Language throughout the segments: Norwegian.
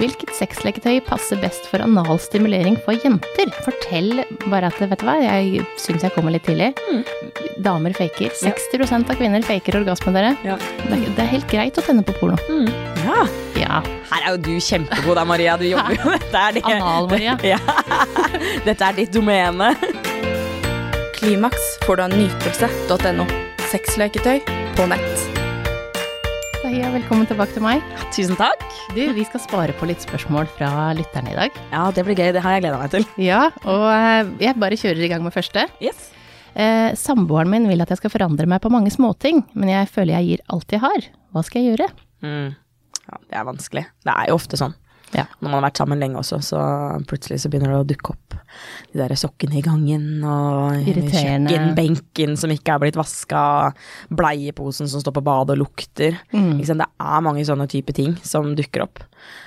Hvilket sexleketøy passer best for analstimulering for jenter? Fortell bare at, vet du hva, jeg synes jeg kommer litt tidlig. Damer faker. 60% av kvinner faker orgasme, dere. Ja. Det helt greit å tenne på porno. Ja. Ja. Her jo du kjempegod da, Maria. Du jobber jo. Dette det. Anal, Maria. Ja. Dette ditt domene. Klimaks får du av nytelse.no. Sexleketøy på nett. Hei, og velkommen tilbake til meg. Tusen takk. Du, vi skal spare på litt spørsmål fra lytterne i dag. Ja, det blir gøy. Det har jeg gledet meg til. Ja, og jeg bare kjører i gang med første. Yes. Samboeren min vil at jeg skal forandre meg på mange småting, men jeg føler jeg gir alt jeg har. Hva skal jeg gjøre? Ja, det vanskelig. Det jo ofte sånn. Ja. Når man har vært sammen lenge også, så plutselig så begynner det å dukke opp de der sokkene i gangen, og kjøkkenbenken som ikke blitt vasket, bleieposen som står på badet og lukter. Ikke sant? Det mange sånne type ting som dukker opp.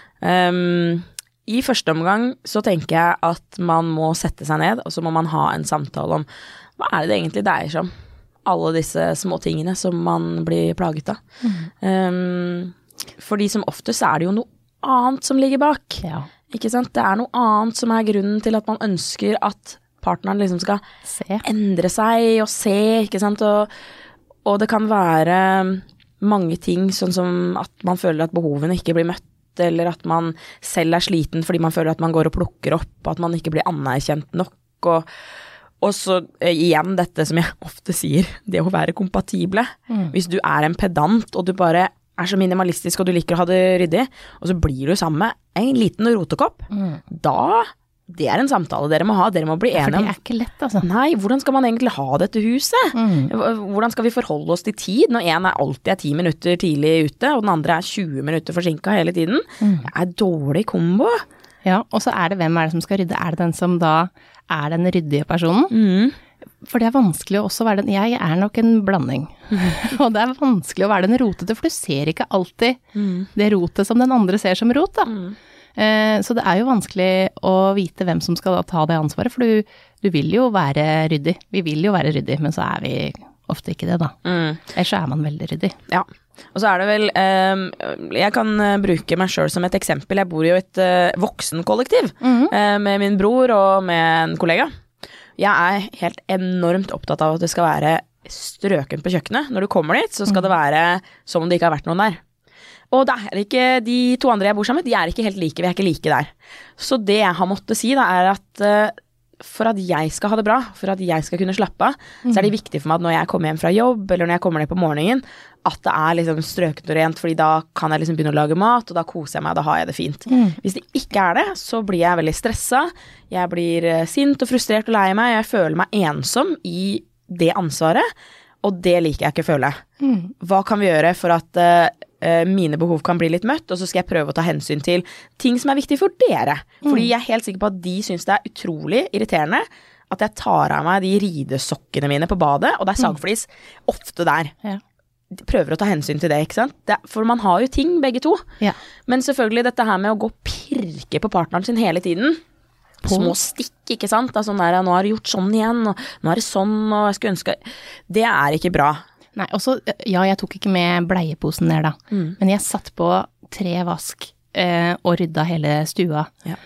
I første omgang så tenker jeg at man må sette seg ned, og så må man ha en samtale om hva det egentlig dreier seg om. Alle disse små tingene som man blir plaget av. Fordi som oftest det jo noe annet som ligger bak. Ja. Ikke sant? Det noe annet som grunnen til at man ønsker at partneren liksom skal endre seg og se, ikke sant? Og det kan være mange ting, sånn som at man føler at behovene ikke blir møtt, eller at man selv sliten fordi man føler at man går og plukker opp, at man ikke blir anerkjent nok, og så igjen dette som jeg ofte sier, det å være kompatible. Hvis du en pedant, og du bare så minimalistisk, og du liker å ha det ryddig, og så blir du sammen med en liten rotekopp, da, det en samtale dere må ha, dere må bli enige om. For det ikke lett, altså. Nei, hvordan skal man egentlig ha dette huset? Hvordan skal vi forholde oss til tid, når en alltid 10 minutter tidlig ute, og den andre 20 minutter forsinket hele tiden? Det dårlig kombo. Ja, og så det hvem det som skal rydde? Det den som da den ryddige personen? For det vanskelig å også være den, jeg nok en blanding, og det vanskelig å være den rotete, for du ser ikke alltid det rotet som den andre ser som rot da. Så det jo vanskelig å vite hvem som skal ta det ansvaret, for du vil jo være ryddig, vi vil jo være ryddig, men så vi ofte ikke det da. Ellers så man veldig ryddig. Ja, og så det vel, jeg kan bruke meg selv som et eksempel, jeg bor jo i et voksenkollektiv med min bror og med en kollega. Jeg helt enormt opptatt av at det skal være strøkent på kjøkkenet. Når du kommer dit, så skal det være som om det ikke har vært noen der. Og det ikke, de to andre jeg bor sammen med, de ikke helt like, vi ikke like der. Så det jeg har måttet si da, at for at jeg skal ha det bra, for at jeg skal kunne slappe av, så det viktig for meg at når jeg kommer hjem fra jobb, eller når jeg kommer ned på morgenen, at det liksom strøkent og rent, fordi da kan jeg liksom begynne å lage mat, og da koser jeg meg, da har jeg det fint. Hvis det ikke det, så blir jeg veldig stresset, jeg blir sint og frustrert og lei meg, jeg føler meg ensom i det ansvaret, og det liker jeg ikke å føle. Hva kan vi gjøre for at mine behov kan bli litt møtt, og så skal jeg prøve å ta hensyn til ting som viktig for dere. Fordi jeg helt sikker på at de synes det utrolig irriterende at jeg tar av meg de ridesokkene mine på badet, og det sagflis ofte der. Ja. Prøver å ta hensyn til det, ikke sant? For man har jo ting, begge to. Ja. Men selvfølgelig dette her med å gå og pirke på partneren sin hele tiden, små stikk, ikke sant? Da, sånn der, nå har du gjort sånn igjen, og nå det sånn, og jeg skulle ønske... Det ikke bra. Nei, også, ja, jeg tok ikke med bleieposen ned da, men jeg satt på 3 vask og rydda hele stua. Ja.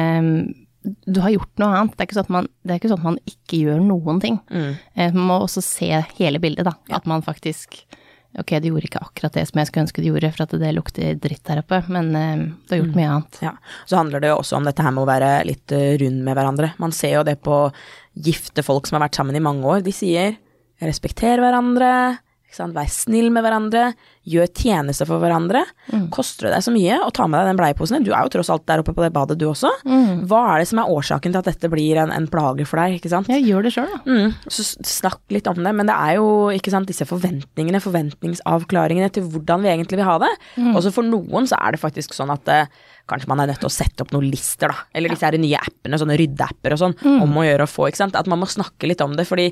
Du har gjort noe annet, det ikke sånn at man ikke gjør noen ting. Man må også se hele bildet da, at man faktisk, ok, du gjorde ikke akkurat det som jeg skulle ønske du gjorde, for at det lukter dritt her oppe, men du har gjort mye annet. Ja, så handler det jo også om dette her med å være litt rund med hverandre. Man ser jo det på gifte folk som har vært sammen i mange år, de sier, respekter hverandre, vær snill med hverandre, gjør tjeneste for hverandre, koster det deg så mye å ta med deg den bleieposen, du jo tross alt der oppe på det badet du også, hva det som årsaken til at dette blir en plage for deg, ikke sant? Jeg gjør det selv da. Så snakk litt om det, men det jo, ikke sant, disse forventningene, forventningsavklaringene til hvordan vi egentlig vil ha det, og så for noen så det faktisk sånn at kanskje man nødt til å sette opp noen lister da, eller disse nye appene, sånne ryddeapper og sånn, om å gjøre og få, ikke sant, at man må snakke litt om det, fordi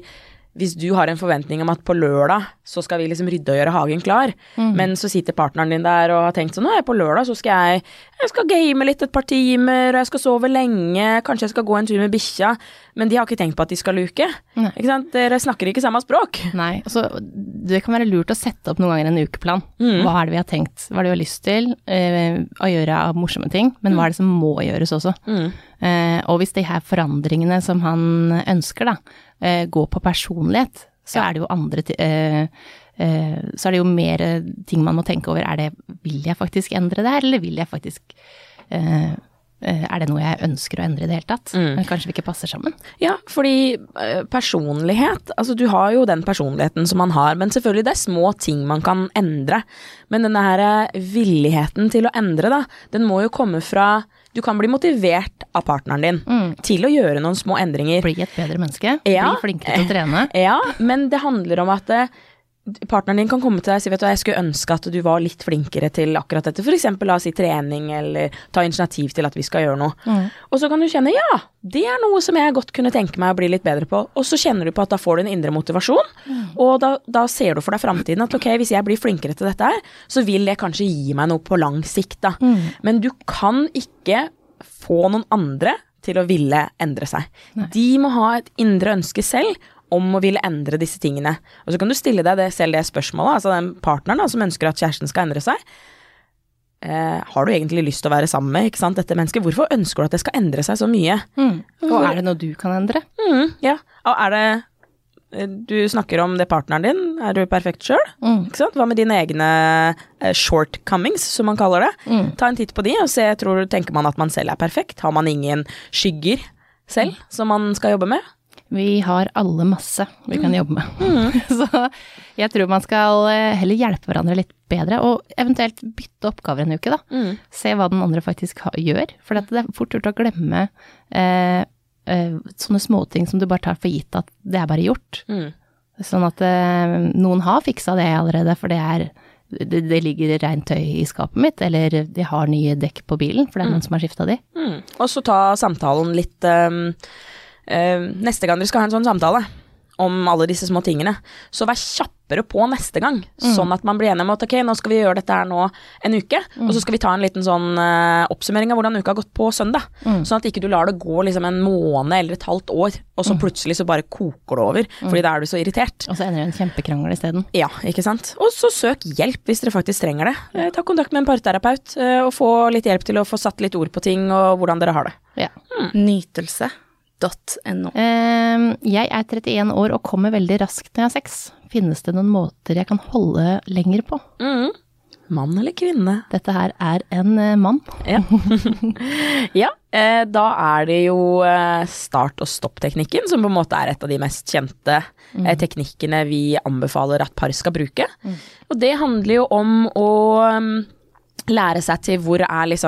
hvis du har en forventning om at på lørdag så skal vi liksom rydde og gjøre hagen klar, men så sitter partneren din der og har tenkt sånn, på lørdag så skal jeg skal game litt et par timer, og jeg skal sove lenge, kanskje jeg skal gå en tur med bikkja, men de har ikke tenkt på at de skal luke. Ikke sant? Dere snakker ikke samme språk. Nei, altså det kan være lurt å sette opp noen ganger en ukeplan. Hva er det vi har tenkt? Hva er det vi har lyst til å gjøre av morsomme ting, men hva er det som må gjøres også? Og hvis de her forandringene som han ønsker da, gå på personlighet, så er det jo andre så er det jo mer ting man må tenke over. Vil jeg faktisk endre det her, eller vil jeg faktisk er det noe jeg ønsker å endre i det hele tatt? Men kanskje vi ikke passer sammen? Ja, fordi personlighet, altså du har jo den personligheten som man har, men selvfølgelig det er små ting man kan endre. Men denne her villigheten til å endre da, den må jo komme fra, du kan bli motivert av partneren din til å gjøre noen små endringer. Bli et bedre menneske, bli flinkere til å trene. Ja, men det handler om at partneren din kan komme til deg og si, vet du, jeg skulle ønske at du var litt flinkere til akkurat dette, for eksempel la oss si trening, eller ta initiativ til at vi skal gjøre noe. Og så kan du kjenne, ja, det er noe som jeg godt kunne tenke meg å bli litt bedre på, og så kjenner du på at da får du en indre motivasjon, og da ser du for deg fremtiden at ok, hvis jeg blir flinkere til dette her, så vil det kanskje gi meg noe på lang sikt da. Men du kan ikke få noen andre til å ville endre seg. De må ha et indre ønske selv, om å ville endre disse tingene. Og så kan du stille deg selv det spørsmålet, altså den partneren da, som ønsker at kjæresten skal endre seg. Har du egentlig lyst til å være sammen med, ikke sant, dette mennesket? Hvorfor ønsker du at det skal endre seg så mye? Og er det noe du kan endre? Ja, og er det, du snakker om det partneren din, er du perfekt selv? Ikke sant? Hva med dine egne shortcomings, som man kaller det? Ta en titt på de, og tenker man at man selv er perfekt? Har man ingen skygger selv, som man skal jobbe med? Vi har alle masse vi kan jobbe med. Så jeg tror man skal heller hjelpe hverandre litt bedre, og eventuelt bytte oppgaver en uke da. Se hva den andre faktisk gjør, for det er fort gjort å glemme sånne småting som du bare tar for gitt at det er bare gjort. Sånn at noen har fikset det allerede, for det ligger rent tøy i skapet mitt, eller de har nye dekk på bilen, for det er noen som har skiftet de. Og så ta samtalen litt neste gang dere skal ha en sånn samtale om alle disse små tingene, så vær kjappere på neste gang, sånn at man blir enig om at ok, nå skal vi gjøre dette her nå en uke, og så skal vi ta en liten sånn oppsummering av hvordan uka har gått på søndag, sånn at ikke du lar det gå liksom en måned eller et halvt år, og så plutselig så bare koker det over, fordi da er du så irritert. Og så ender det en kjempekrangel i stedet. Ja, ikke sant? Og så søk hjelp hvis dere faktisk trenger det. Ta kontakt med en parterapeut, og få litt hjelp til å få satt litt ord på ting, og hvordan dere har det. Ja. Nytelse.no. Jeg er 31 år og kommer veldig raskt når jeg har sex. Finnes det noen måter jeg kan holde lenger på? Mann eller kvinne? Dette her er en mann. Ja. Ja, da er det jo start- og stopp-teknikken, som på en måte er et av de mest kjente teknikkene vi anbefaler at par skal bruke. Og det handler jo om å lære seg til hvor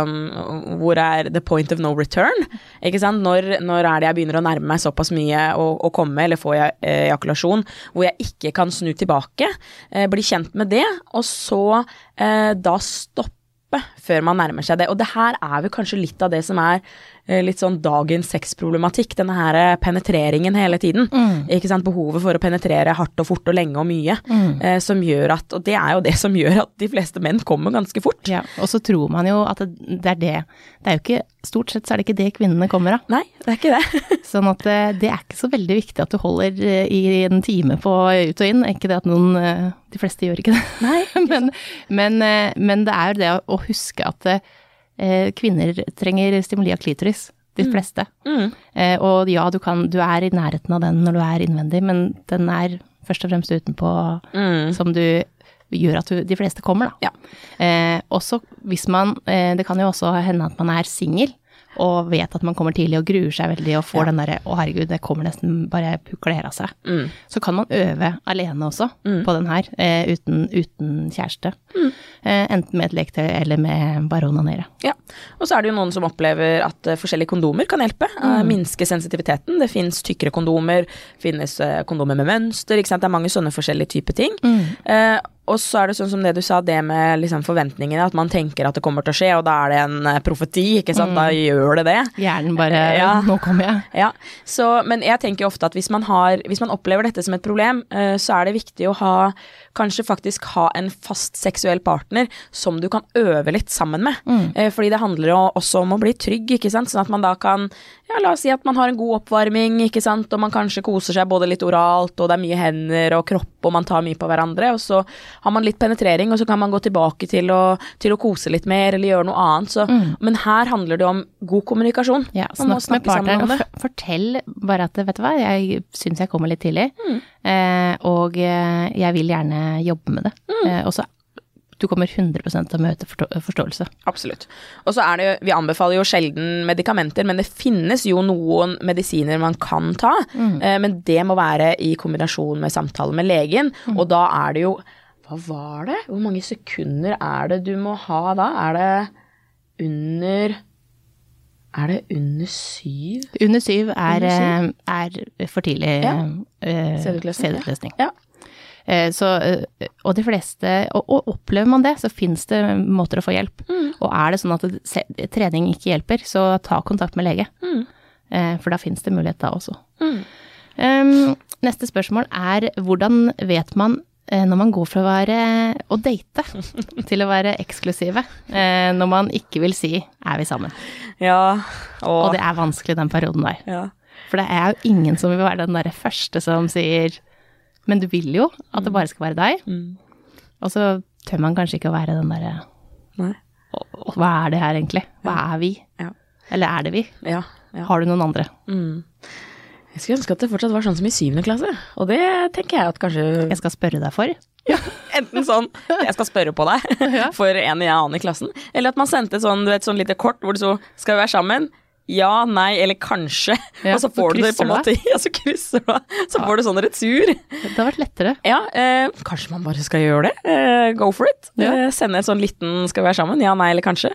er the point of no return, ikke sant? Når er det jeg begynner å nærme meg såpass mye å komme, eller få ejakulasjon, hvor jeg ikke kan snu tilbake, bli kjent med det, og så da stoppe før man nærmer seg det. Og det her er vel kanskje litt av det som er litt sånn dagens sexproblematikk, denne her penetreringen hele tiden, ikke sant, behovet for å penetrere hardt og fort og lenge og mye, som gjør at, og det er jo det som gjør at de fleste menn kommer ganske fort. Ja, og så tror man jo at det er jo ikke, stort sett så er det ikke det kvinnene kommer av. Nei, det er ikke det. Sånn at det er ikke så veldig viktig at du holder i en time på ut og inn, ikke det at de fleste gjør ikke det. Nei. men det er jo det å huske at kvinner trenger stimuli av klitoris, de fleste. Og ja, du er i nærheten av den når du er innvendig, men den er først og fremst utenpå som du gjør at de fleste kommer da. Ja. Også hvis det kan jo også hende at man er single, og vet at man kommer tidlig og gruer seg veldig og får den der, herregud, det kommer nesten bare pukler av seg. Så kan man øve alene også på den her, uten kjæreste. Enten med et leketøy eller med bare onanere. Ja, og så er det jo noen som opplever at forskjellige kondomer kan hjelpe, minske sensitiviteten. Det finnes tykkere kondomer, finnes kondomer med mønster, ikke sant? Det er mange sånne forskjellige typer ting. Og så det sånn som det du sa, det med liksom forventningene, at man tenker at det kommer til å skje, og da det en profeti, ikke sant? Da gjør det. Hjernen bare, nå kommer jeg. Ja, men jeg tenker ofte at hvis man opplever dette som et problem, så det viktig å kanskje faktisk ha en fast seksuell partner som du kan øve litt sammen med. Fordi det handler jo også om å bli trygg, ikke sant? Sånn at man da kan, la oss si at man har en god oppvarming, ikke sant? Og man kanskje koser seg både litt oralt, og det mye hender og kropp, og man tar mye på hverandre, og så har man litt penetrering, og så kan man gå tilbake til å kose litt mer, eller gjøre noe annet. Så, men her handler det om god kommunikasjon. Ja, snakk med partneren, og fortell bare at, vet du hva, jeg synes jeg kommer litt tidlig, og jeg vil gjerne jobbe med det. Og så du kommer 100% til å møte forståelse. Absolutt. Og så det jo, vi anbefaler jo sjelden medikamenter, men det finnes jo noen medisiner man kan ta, men det må være i kombinasjon med samtale med legen, og da det jo, hva var det? Hvor mange sekunder det du må ha da? Det under 7? Under 7 er for tidlig sædutløsning. Ja. Så, og de fleste, og opplever man det, så finnes det måter å få hjelp. Og det sånn at trening ikke hjelper, så ta kontakt med lege. For da finnes det mulighet da også. Neste spørsmål hvordan vet man når man går fra å date til å være eksklusive, når man ikke vil si, vi sammen? Ja. Og det vanskelig den perioden der. Ja. For det jo ingen som vil være den der første som sier, men du vil jo at det bare skal være deg. Og så tør man kanskje ikke å være den der, og hva det her egentlig? Hva vi? Ja. Eller det vi? Ja. Har du noen andre? Jeg skulle ønske at det fortsatt var sånn som i 7. klasse, og det tenker jeg at kanskje... Jeg skal spørre deg for. Ja, enten sånn, jeg skal spørre på deg for en annen i klassen, eller at man sendte sånn lite kort hvor det så, skal vi være sammen? Ja, nei, eller kanskje. Og så får du det på en måte, så krysser du, så får du sånn retur. Det har vært lettere. Ja, kanskje man bare skal gjøre det. Go for it. Sende et sånn liten, skal vi være sammen? Ja, nei, eller kanskje.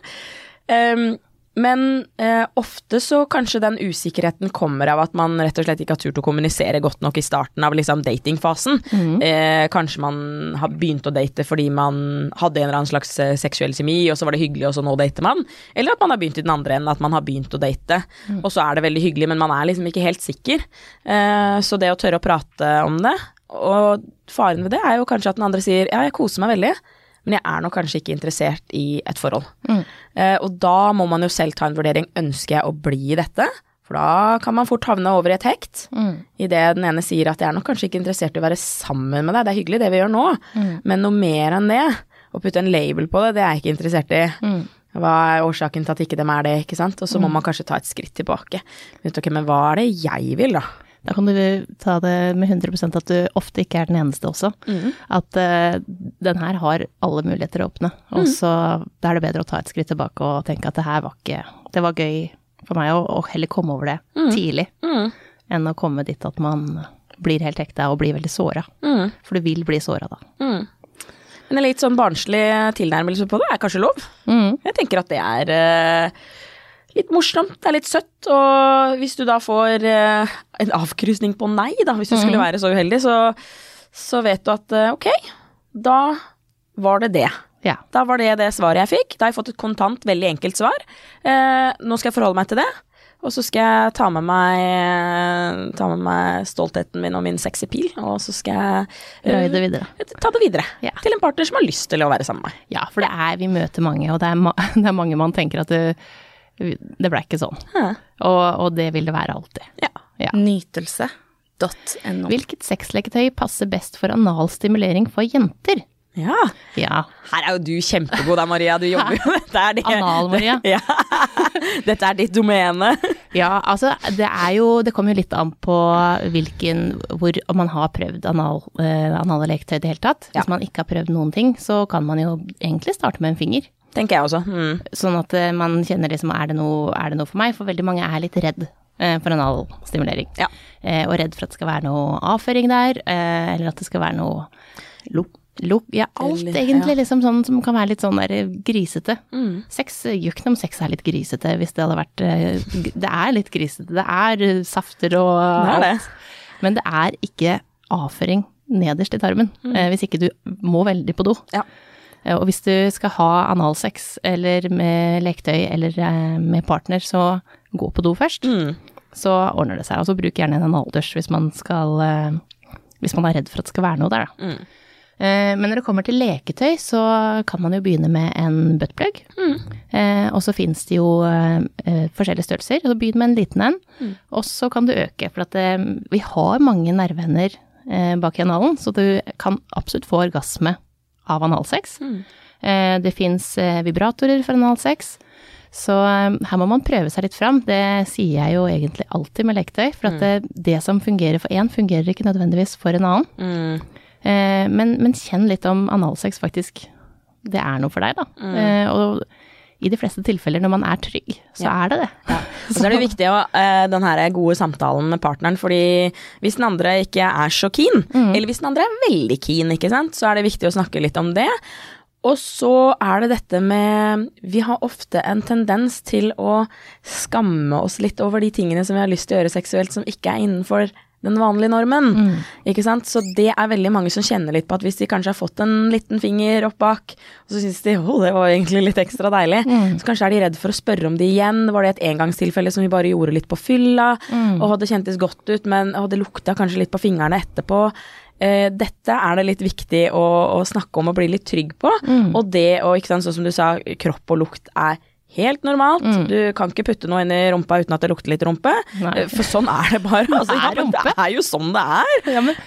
Men ofte så kanskje den usikkerheten kommer av at man rett og slett ikke har turt å kommunisere godt nok i starten av liksom datingfasen. Kanskje man har begynt å date fordi man hadde en eller annen slags seksuell kjemi, og så var det hyggelig, og så nå dater man. Eller at man har begynt i den andre enden, at man har begynt å date, og så det veldig hyggelig, men man liksom ikke helt sikker. Så det å tørre å prate om det, og faren ved det jo kanskje at den andre sier, ja, jeg koser meg veldig, men jeg nok kanskje ikke interessert i et forhold. Og da må man jo selv ta en vurdering, ønsker jeg å bli i dette? For da kan man fort havne over i et hekt, i det den ene sier at jeg nok kanskje ikke interessert i å være sammen med deg, det hyggelig det vi gjør nå, men noe mer enn det, å putte en label på det, det jeg ikke interessert i. Hva årsaken til at ikke dem det, ikke sant? Og så må man kanskje ta et skritt tilbake. Men hva det jeg vil da? Da kan du ta det med 100% at du ofte ikke den eneste også. At den her har alle muligheter å åpne. Og så da det bedre å ta et skritt tilbake og tenke at det her det var gøy for meg å heller komme over det tidlig, enn å komme dit at man blir helt ekte og blir veldig såret. For du vil bli såret da. Men en litt sånn barnslig tilnærmelse på det kanskje lov. Jeg tenker at det litt morsomt, det litt søtt, og hvis du da får en avkrysning på nei da, hvis du skulle være så uheldig, så vet du at ok, da var det det. Ja. Da var det svaret jeg fikk. Da har jeg fått et kontant, veldig enkelt svar. Nå skal jeg forholde meg til det, og så skal jeg ta med meg stoltheten min og min sexy pil, og så skal jeg ta det videre til en partner som har lyst til å være sammen med meg. Ja, for vi møter mange, og det er mange man tenker at det ble ikke sånn. Og det vil det være alltid. Ja. Nytelse.no. Hvilket sexleketøy passer best for analstimulering for jenter? Ja. Her jo du kjempegod da, Maria. Du jobber jo med det. Anal, Maria. Ja. Dette ditt domene. Ja, altså, det kommer jo litt an på om man har prøvd anale leketøy i det hele tatt. Hvis man ikke har prøvd noen ting, så kan man jo egentlig starte med en finger. Tenker jeg også. Sånn at man kjenner liksom, det noe for meg? For veldig mange litt redd for analstimulering. Ja. Og redd for at det skal være noe avføring der, eller at det skal være noe alt egentlig, liksom sånn som kan være litt sånn der grisete. Sex, gjør ikke noe om sex litt grisete, hvis det hadde vært, det litt grisete, det safter og alt. Men det ikke avføring nederst i tarmen, hvis ikke du må veldig på do. Ja. Og hvis du skal ha analsex, eller med leketøy, eller med partner, så gå på do først. Så ordner det seg. Og så bruk gjerne en analdusj hvis man er redd for at det skal være noe der, da. Men når det kommer til leketøy, så kan man jo begynne med en buttplug. Og så finnes det jo forskjellige størrelser, og så begynn med en liten en, og så kan du øke, for at vi har mange nerveender bak i analen, så du kan absolutt få orgasme av analsex. Det finnes vibratorer for analsex, så her må man prøve seg litt fram. Det sier jeg jo egentlig alltid med leketøy, for at det som fungerer for en, fungerer ikke nødvendigvis for en annen. Men kjenn litt om analsex faktisk. Det er noe for deg, da. Og i de fleste tilfeller når man er trygg, så er det det. Ja. Og så er det viktig den her gode samtalen med partneren, fordi hvis den andre ikke er så keen, eller hvis den andre er veldig keen, ikke sant, så er det viktig å snakke litt om det. Og så er det dette med, vi har ofte en tendens til å skamme oss litt over de tingene som vi har lyst til å gjøre seksuelt, som ikke er innenfor den vanlige normen, ikke sant? Så det er veldig mange som kjenner litt på at hvis de kanskje har fått en liten finger opp bak, og så synes de, det var egentlig litt ekstra deilig, så kanskje er de redd for å spørre om det igjen. Var det et engangstilfelle som vi bare gjorde litt på fylla, og hadde kjentes godt ut, men det lukta kanskje litt på fingrene etterpå. Dette er det litt viktig å snakke om og bli litt trygg på, og det, og ikke sant, sånn som du sa, kropp og lukt er helt normalt. Du kan ikke putte noe inn i rumpa uten at det lukter litt rumpe. For sånn er det bare. Altså, det er jo sånn det er. Ja, men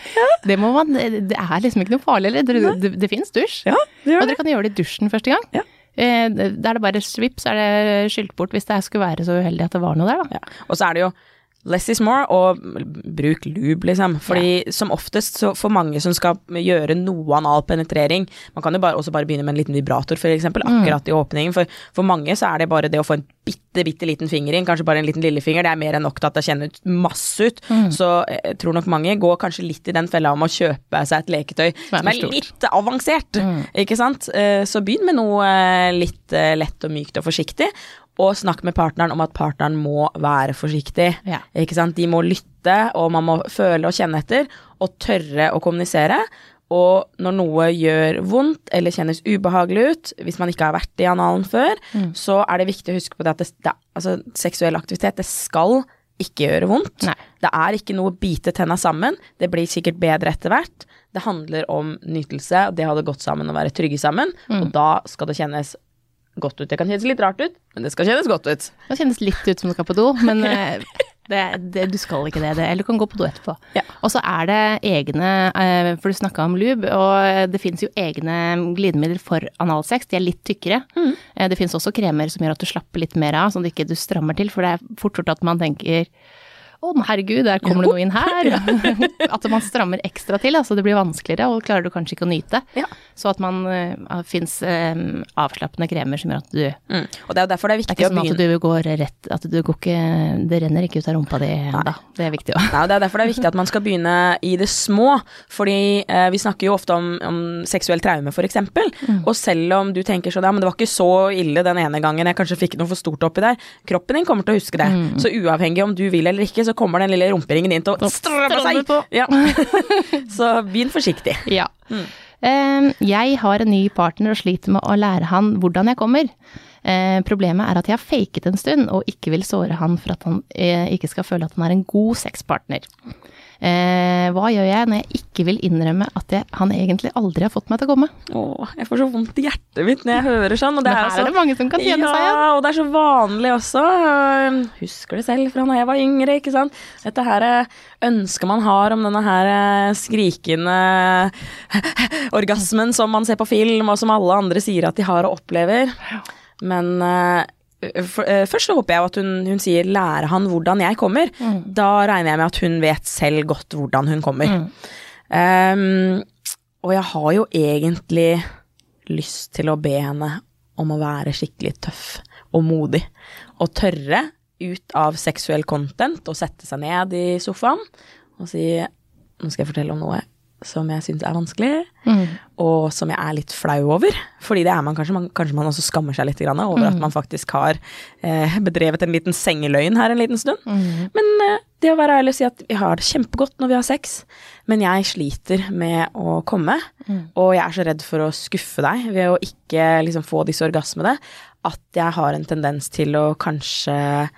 det er liksom ikke noe farlig. Det finnes dusj. Ja, og dere kan gjøre det i dusjen første gang. Ja. Da er det bare svipp, så er det skylt bort hvis det skulle være så uheldig at det var noe der, da. Ja. Og så er det jo less is more, og bruk lube, liksom. Fordi som oftest, så for mange som skal gjøre noe anal penetrering, man kan jo også bare begynne med en liten vibrator, for eksempel, akkurat i åpningen. For mange så er det bare det å få en bitte liten finger inn, kanskje bare en liten lillefinger, det er mer enn nok til at det kjenner ut masse ut. Så jeg tror nok mange går kanskje litt i den fella om å kjøpe seg et leketøy som er litt avansert, ikke sant? Så begynn med noe litt lett og mykt og forsiktig, og snakk med partneren om at partneren må være forsiktig, ikke sant? De må lytte, og man må føle og kjenne etter, og tørre å kommunisere, og når noe gjør vondt, eller kjennes ubehagelig ut, hvis man ikke har vært i analen før, så er det viktig å huske på det at altså, seksuell aktivitet, det skal ikke gjøre vondt. Nei. Det er ikke noe å bite tenna sammen, det blir sikkert bedre etter hvert. Det handler om nytelse, og det hadde gått sammen å være trygge sammen, og da skal det kjennes godt ut. Det kan kjennes litt rart ut, men det skal kjennes godt ut. Det kjennes litt ut som du skal på do, men du skal ikke det, eller du kan gå på do etterpå. Ja. Og så er det egne, for du snakket om lube, og det finnes jo egne glidemidler for analsex, de er litt tykkere. Det finnes også kremer som gjør at du slapper litt mer av, sånn at ikke du strammer til, for det er fort gjort at man tenker herregud, der kommer det noe inn her. At man strammer ekstra til, altså det blir vanskeligere, og klarer du kanskje ikke å nyte. Ja. Så at man finnes avslappende kremer som gjør at du... Og det er jo derfor det er viktig å begynne... Det er ikke sånn at du går ikke, det renner ikke ut av rumpa di enda. Det er viktig også. Nei, og det er derfor det er viktig at man skal begynne i det små, fordi vi snakker jo ofte om seksuell traume for eksempel, og selv om du tenker sånn, men det var ikke så ille den ene gangen jeg kanskje fikk noe for stort oppi der, kroppen din kommer til å huske det. Så uavhengig om du vil eller ikke, så kommer den lille rumperingen inn til å stramme seg. Ja. Så begynn forsiktig. Ja. Jeg har en ny partner og sliter med å lære han hvordan jeg kommer. Problemet er at jeg har faket en stund og ikke vil såre han for at han ikke skal føle at han er en god sexpartner. Hva gjør jeg når jeg ikke vil innrømme at han egentlig aldri har fått meg til å komme? Jeg får så vondt i hjertet mitt når jeg hører sånn. Og det men her er det mange som kan kjenne seg igjen. Ja, og det er så vanlig også. Husker det selv fra når jeg var yngre, ikke sant? Dette her ønsket man har om denne her skrikende orgasmen som man ser på film, og som alle andre sier at de har og opplever. Men... først så håper jeg at hun sier lære han hvordan jeg kommer. Da regner jeg med at hun vet selv godt hvordan hun kommer. Og jeg har jo egentlig lyst til å be henne om å være skikkelig tøff og modig, og tørre ut av seksuell content og sette seg ned i sofaen og si, nå skal jeg fortelle om noe som jeg synes vanskelig, og som jeg litt flau over, fordi det man kanskje man også skammer seg litt grann over at man faktisk har bedrevet en liten sengeløgn her en liten stund. Men det å være ærlig og si at vi har det kjempegodt når vi har sex, men jeg sliter med å komme, og jeg så redd for å skuffe deg ved å ikke liksom få disse orgasmene, at jeg har en tendens til å kanskje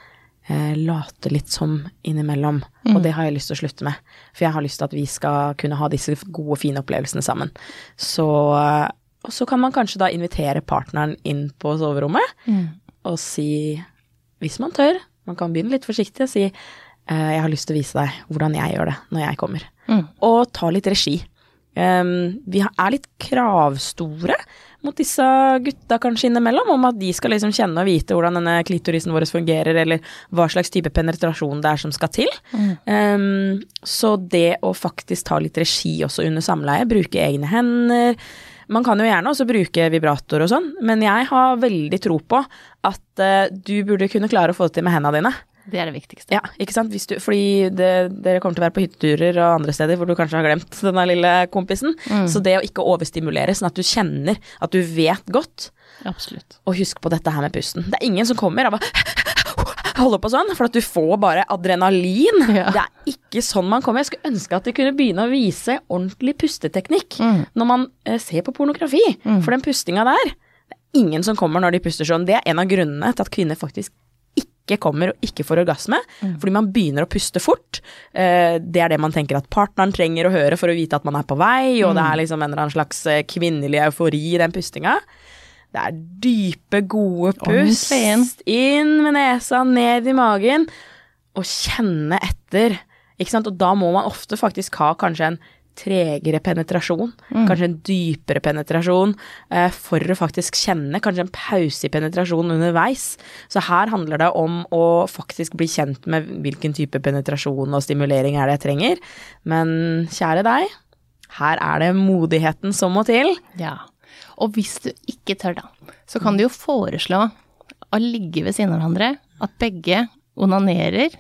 late litt som innimellom, og det har jeg lyst til å slutte med, for jeg har lyst til at vi skal kunne ha disse gode, fine opplevelsene sammen. Og så kan man kanskje da invitere partneren inn på soverommet, og si, hvis man tør, man kan begynne litt forsiktig og si, jeg har lyst til å vise deg hvordan jeg gjør det når jeg kommer. Og ta litt regi. Vi litt kravstore mot disse gutta kanskje innimellom, om at de skal liksom kjenne og vite hvordan denne klitorisen vår fungerer, eller hva slags type penetrasjon det som skal til. Så det å faktisk ta litt regi også under samleie, bruke egne hender, man kan jo gjerne også bruke vibrator og sånn, men jeg har veldig tro på at du burde kunne klare å få det til med hendene dine. Det det viktigste. Ja, ikke sant? Fordi dere kommer til å være på hytteturer og andre steder hvor du kanskje har glemt denne lille kompisen. Så det å ikke overstimulere, sånn at du kjenner, at du vet godt. Absolutt. Og husk på dette her med pusten. Det ingen som kommer og bare holder på sånn, for at du får bare adrenalin. Ja. Det ikke sånn man kommer. Jeg skulle ønske at de kunne begynne å vise ordentlig pusteteknikk når man ser på pornografi. For den pustinga der, det ingen som kommer når de puster sånn. Det en av grunnene til at kvinner faktisk ikke kommer og ikke får orgasme, fordi man begynner å puste fort. Det det man tenker at partneren trenger å høre for å vite at man på vei, og det liksom en eller annen slags kvinnelig eufori i den pustinga. Det dype, gode pust, inn med nesa, ned i magen, og kjenne etter, ikke sant? Og da må man ofte faktisk ha kanskje en tregere penetrasjon, kanskje en dypere penetrasjon, for å faktisk kjenne, kanskje en pause i penetrasjon underveis. Så her handler det om å faktisk bli kjent med hvilken type penetrasjon og stimulering det jeg trenger. Men kjære deg, her det modigheten som må til. Ja, og hvis du ikke tør da, så kan du jo foreslå å ligge ved siden av hverandre, at begge onanerer,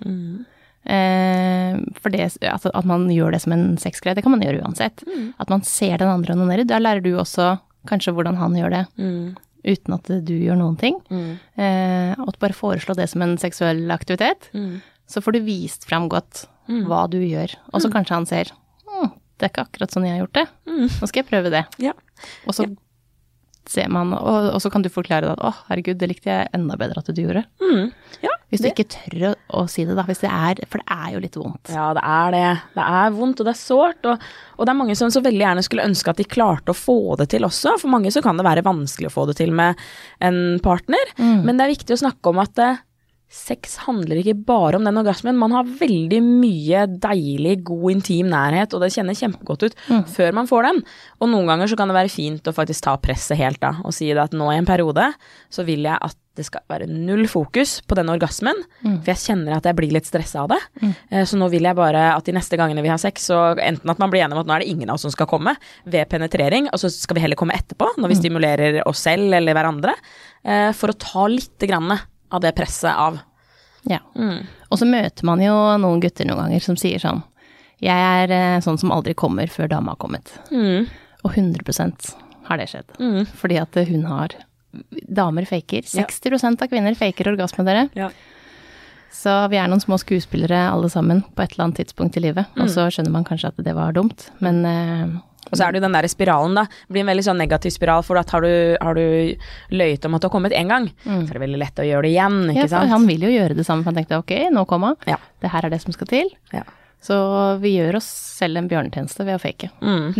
for det, altså at man gjør det som en sexgreie, det kan man gjøre uansett. At man ser den andre onanere, da lærer du også kanskje hvordan han gjør det, uten at du gjør noen ting. Og at bare foreslå det som en seksuell aktivitet, så får du vist frem godt hva du gjør. Og så kanskje han ser, det ikke akkurat sånn jeg har gjort det. Nå skal jeg prøve det. Ja. Og så ser man, og så kan du forklare at, herregud, det likte jeg enda bedre at du gjorde. Ja, hvis du ikke tør å si det da, for det jo litt vondt. Ja, det det vondt, og det sårt, og det mange som så veldig gjerne skulle ønske at de klarte å få det til også. For mange så kan det være vanskelig å få det til med en partner, men det viktig å snakke om at sex handler ikke bare om den orgasmen. Man har veldig mye deilig, god, intim nærhet, og det kjenner kjempegodt ut før man får den. Og noen ganger så kan det være fint å faktisk ta presset helt da, og si det at nå i en periode så vil jeg at det skal være null fokus på den orgasmen, for jeg kjenner at jeg blir litt stresset av det. Så nå vil jeg bare at de neste gangene vi har sex, så enten at man blir enig om at nå det ingen av oss som skal komme ved penetrering, og så skal vi heller komme etterpå, når vi stimulerer oss selv eller hverandre, for å ta litt grann av det presset av. Ja, og så møter man jo noen gutter noen ganger som sier sånn, jeg sånn som aldri kommer før dama har kommet. Og 100% har det skjedd. Fordi at hun har, damer faker, 60% av kvinner faker orgasme dere. Ja. Så vi noen små skuespillere alle sammen på et eller annet tidspunkt i livet, og så skjønner man kanskje at det var dumt, men... Og så det jo den der spiralen da, det blir en veldig sånn negativ spiral, for at har du løyet om at du har kommet en gang, så det veldig lett å gjøre det igjen, ikke sant? Ja, han vil jo gjøre det samme, for han tenkte, ok, nå kom han, det her det som skal til. Ja. Så vi gjør oss selv en bjørnetjeneste ved å fake.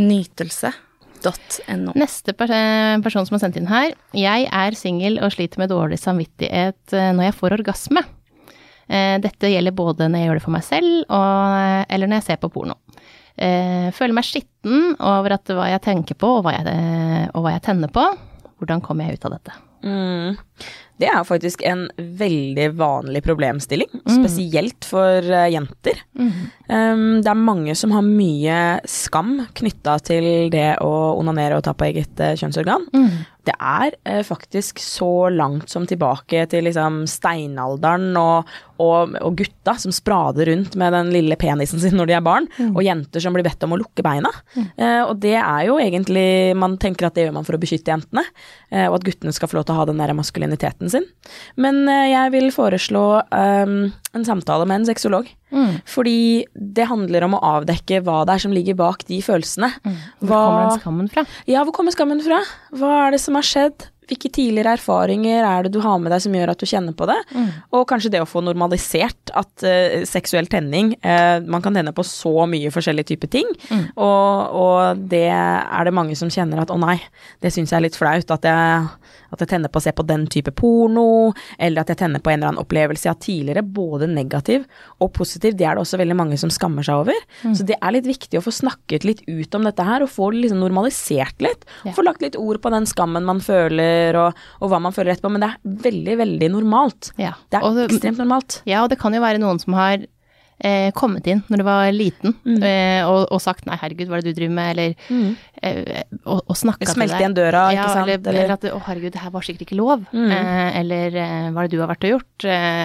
Nytelse.no. Neste person som har sendt inn her, jeg single og sliter med dårlig samvittighet når jeg får orgasme. Dette gjelder både når jeg gjør det for meg selv, eller når jeg ser på porno. Føler meg skitten over at hva jeg tenker på og hva jeg tenner på. Hvordan kommer jeg ut av dette? Det faktisk en veldig vanlig problemstilling, spesielt for jenter. Det mange som har mye skam knyttet til det å onanere og ta på eget kjønnsorgan. det faktisk så langt som tilbake til liksom steinalderen og gutta som sprader rundt med den lille penisen sin når de barn, og jenter som blir bedt om å lukke beina. Og det jo egentlig, man tenker at det gjør man for å beskytte jentene, og at guttene skal få lov til å ha den der maskuliniteten sin. Men jeg vil foreslå en samtale med en sexolog, fordi det handler om å avdekke hva det som ligger bak de følelsene. Hvor kommer den skammen fra? Ja, hvor kommer skammen fra? Hva det som har skjedd? Hvilke tidligere erfaringer det du har med deg som gjør at du kjenner på det? Og kanskje det å få normalisert at seksuell tenning, man kan tenne på så mye forskjellige typer ting, og det det mange som kjenner at, å nei, det synes jeg litt flaut, at jeg tenner på å se på den type porno, eller at jeg tenner på en eller annen opplevelse jeg har tidligere, både negativ og positiv, det det også veldig mange som skammer seg over. Så det litt viktig å få snakket litt ut om dette her, og få liksom normalisert litt, og få lagt litt ord på den skammen man føler, og hva man føler etterpå, men det veldig, veldig normalt. Ja. Det ekstremt normalt. Ja, og det kan jo være noen som har kommet inn når du var liten, og sagt, nei, herregud, hva det du driver med, eller og snakket til deg. Smelte igjen døra, ja, ikke sant? Eller at, å herregud, det her var sikkert ikke lov, eller hva det du har vært og gjort,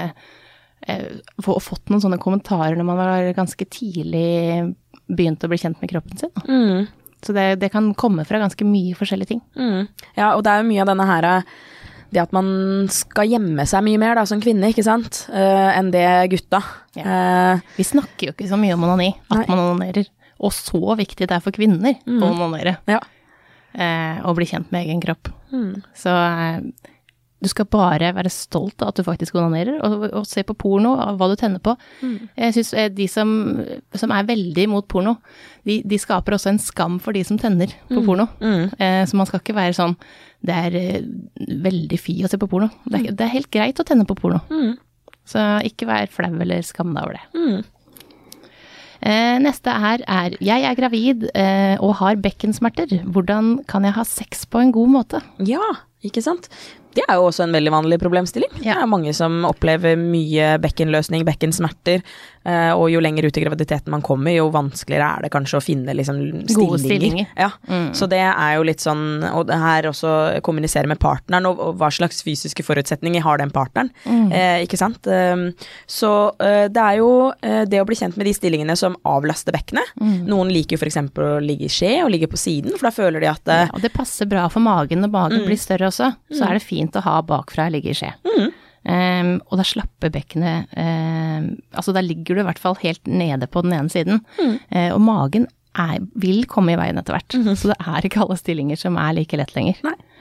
og fått noen sånne kommentarer når man var ganske tidlig begynt å bli kjent med kroppen sin. Så det kan komme fra ganske mye forskjellige ting. Ja, og det jo mye av denne her, det at man skal gjemme seg mye mer da, som kvinne, ikke sant, enn det gutta. Ja. Vi snakker jo ikke så mye om onani, at man onanerer, og så viktig det for kvinner å onanere, og bli kjent med egen kropp. Så du skal bare være stolt av at du faktisk onanerer, og se på porno, av hva du tenner på. Jeg synes de som veldig imot porno, de skaper også en skam for de som tenner på porno. Så man skal ikke være sånn, det veldig fint å se på porno. Det helt greit å tenne på porno. Så ikke vær flau eller skam deg over det. Neste jeg gravid og har bekkensmerter. Hvordan kan jeg ha sex på en god måte? Ja, ikke sant? Det jo også en veldig vanlig problemstilling. Det mange som opplever mye bekkenløsning, bekkensmerter, og jo lenger ut i graviditeten man kommer, jo vanskeligere det kanskje å finne liksom gode stillinger. Ja, så det jo litt sånn, og det her også kommunisere med partneren, og hva slags fysiske forutsetninger har den partneren, ikke sant? Så det jo det å bli kjent med de stillingene som avlaster bekkenet. Noen liker jo for eksempel å ligge i skje og ligge på siden, for da føler de at ja, og det passer bra for magen når magen blir større også, så det fint å ha bakfra ligge i skje. Og da slapper bekkenet, altså da ligger du i hvert fall helt nede på den ene siden, og magen vil komme i veien etter hvert, så det ikke alle stillinger som like lett lenger.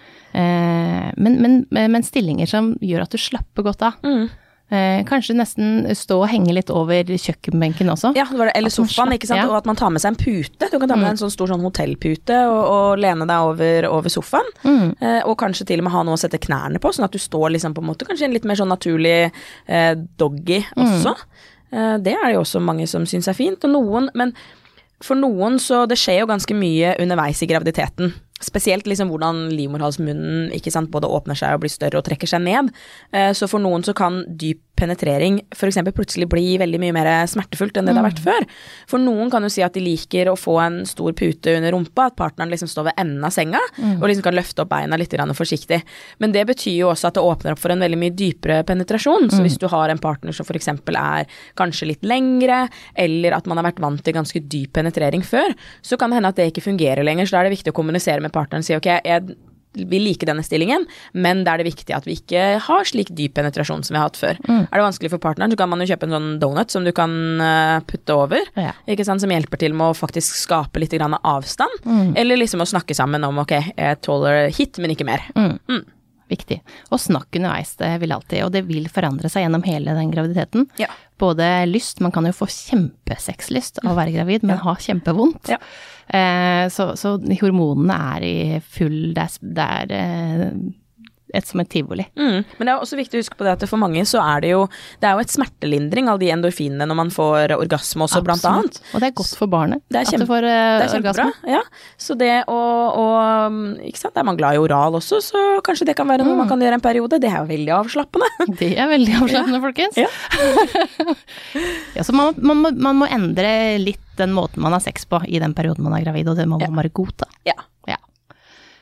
Men stillinger som gjør at du slapper godt av. Kanskje nesten stå og henge litt over kjøkkenbenken også. Ja, eller sofaen, ikke sant? Og at man tar med seg en pute. Du kan ta med deg en sånn stor sånn hotellpute og lene deg over sofaen. Og kanskje til og med ha noe å sette knærne på, sånn at du står liksom på en måte, kanskje en litt mer sånn naturlig doggy også. Det jo også mange som synes fint, men for noen så det skjer jo ganske mye underveis i graviditeten. Spesielt liksom hvordan livmorhalsmunnen, ikke sant, både åpner seg og blir større og trekker seg ned. Så for noen så kan dyp penetrering for eksempel plutselig bli veldig mye mer smertefullt enn det har vært før. For noen kan jo si at de liker å få en stor pute under rumpa, at partneren liksom står ved enden av senga, og liksom kan løfte opp beina litt forsiktig. Men det betyr jo også at det åpner opp for en veldig mye dypere penetrasjon. Så hvis du har en partner som for eksempel kanskje litt lengre, eller at man har vært vant til ganske dyp penetrering før, så kan det hende at det ikke fungerer lenger, så da det viktig å kommunisere med partneren og si, ok, jeg vil like denne stillingen, men det det viktig at vi ikke har slik dyp penetrasjon som vi har hatt før. Det vanskelig for partneren, så kan man jo kjøpe en sånn donut som du kan putte over, ikke sant, som hjelper til med å faktisk skape litt grann avstand, eller liksom å snakke sammen om, ok, jeg tåler hit, men ikke mer. Viktig. Og snakk underveis, det vil alltid, og det vil forandre seg gjennom hele den graviditeten. Ja. Både lyst, man kan jo få kjempesexlyst av å være gravid, men ha kjempevondt. Ja. Så hormonene i full, det som et tivoli. Men det også viktig å huske på det at for mange så det jo et smertelindring av de endorfinene når man får orgasme også. Absolutt. Blant annet. Og det godt for barnet at du får orgasme. Ja, så det og ikke sant, man glad i oral også, så kanskje det kan være noe man kan gjøre en periode. Det jo veldig avslappende. Det veldig avslappende, folkens. Ja. Ja, så man må endre litt den måten man har sex på i den perioden man gravid, og det må man bare godta. Ja.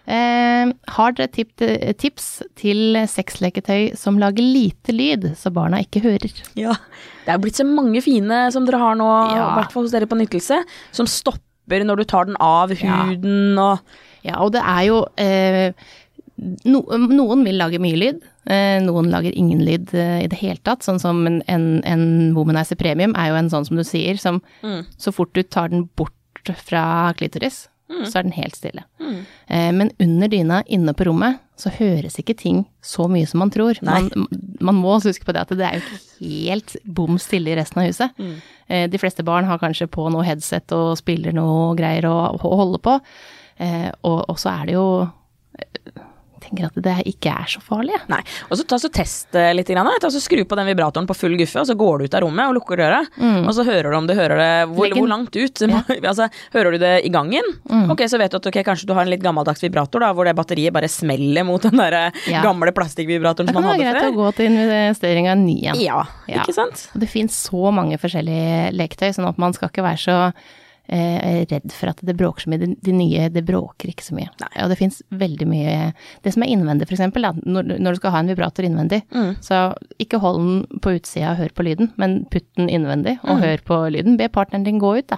Har dere tips til sexleketøy som lager lite lyd, så barna ikke hører? Ja, det blitt så mange fine som dere har nå, I hvert fall hos dere på Nytelse, som stopper når du tar den av huden og... Ja, og det jo noen vil lage mye lyd, noen lager ingen lyd I det hele tatt, sånn som en Womanizer Premium jo en sånn som du sier, som så fort du tar den bort fra klitoris, så den helt stille. Men under dyna inne på rommet, så høres ikke ting så mye som man tror. Man må huske på det at det jo ikke helt bom stille I resten av huset. De fleste barn har kanskje på noe headset og spiller noe greier å holde på, og så det jo... tenker at det ikke så farlig. Nei, og så test litt grann, så skru på den vibratoren på full guffe, og så går du ut av rommet og lukker døret, og så hører du om du hører det, hvor langt ut, altså, hører du det I gangen? Ok, så vet du at kanskje du har en litt gammeldags vibrator da, hvor det batteriet bare smeller mot den der gamle plastikkvibratoren som man hadde før. Det kan være greit å gå til investering av en ny igjen. Ja, ikke sant? Og det finnes så mange forskjellige leketøy, sånn at man skal ikke være så redd for at det bråker så mye. De nye, det bråker ikke så mye. Og det finnes veldig mye. Det som innvendig for eksempel, når du skal ha en vibrator innvendig, så ikke hold den på utsida og hør på lyden, men putt den innvendig og hør på lyden. Be partneren din gå ut da.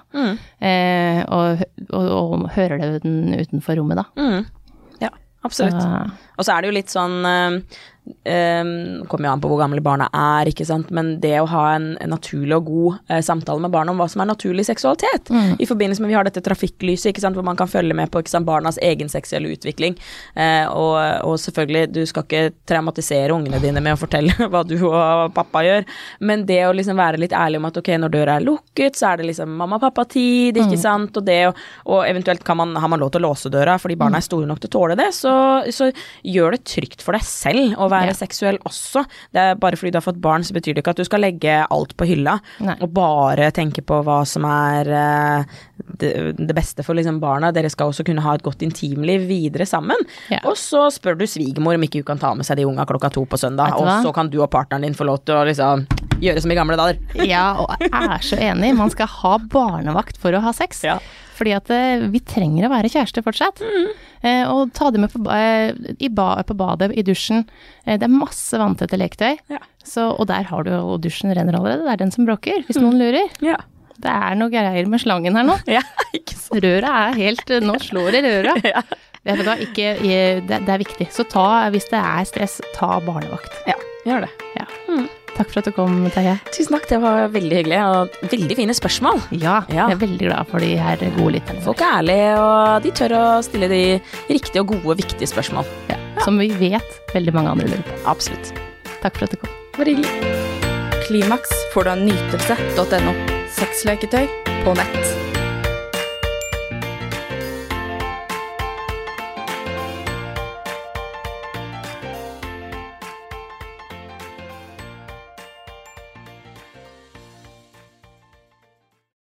Og hører det den utenfor rommet da. Ja, absolutt. Og så det jo litt sånn kommer jo an på hvor gamle barna ikke sant, men det å ha en naturlig og god samtale med barna om hva som naturlig seksualitet, I forbindelse med vi har dette trafikklyset, ikke sant, hvor man kan følge med på ikke sant, barnas egen seksuelle utvikling, og selvfølgelig, du skal ikke traumatisere ungene dine med å fortelle hva du og pappa gjør, men det å liksom være litt ærlig om at ok, når døra lukket, så det liksom mamma-pappa-tid, ikke sant, og det, og eventuelt har man lov til å låse døra, fordi barna store nok til å tåle det, så gjør det trygt for deg selv å være seksuell også. Det bare fordi du har fått barn, så betyr det ikke at du skal legge alt på hylla, og bare tenke på hva som det beste for liksom barna. Dere skal også kunne ha et godt intimliv videre sammen. Og så spør du svigermor om ikke hun kan ta med seg de unga 2:00 på søndag, og så kan du og partneren din få lov til å liksom gjøre som I gamle dager. Ja, og jeg så enig. Man skal ha barnevakt for å ha sex. Fordi at vi trenger å være kjærester fortsatt. Og ta det med på badet, I dusjen. Det masse vanntette leketøy. Og der har du og dusjen renner allerede. Det den som bråker, hvis noen lurer. Det noe greier med slangen her nå. Ikke sant. Røret helt, nå slår det røret. Det viktig. Så hvis det stress, ta barnevakt. Ja, gjør det. Takk for at du kom, Terje. Tusen takk, det var veldig hyggelig, og veldig fine spørsmål. Ja, jeg veldig glad for de her gode lytterne. Folk ærlige, og de tør å stille de riktige og gode, viktige spørsmål. Som vi vet veldig mange andre lurer på. Absolutt. Takk for at du kom. Var hyggelig. Klimaks får du av nytelse.no. Sexleketøy på nett.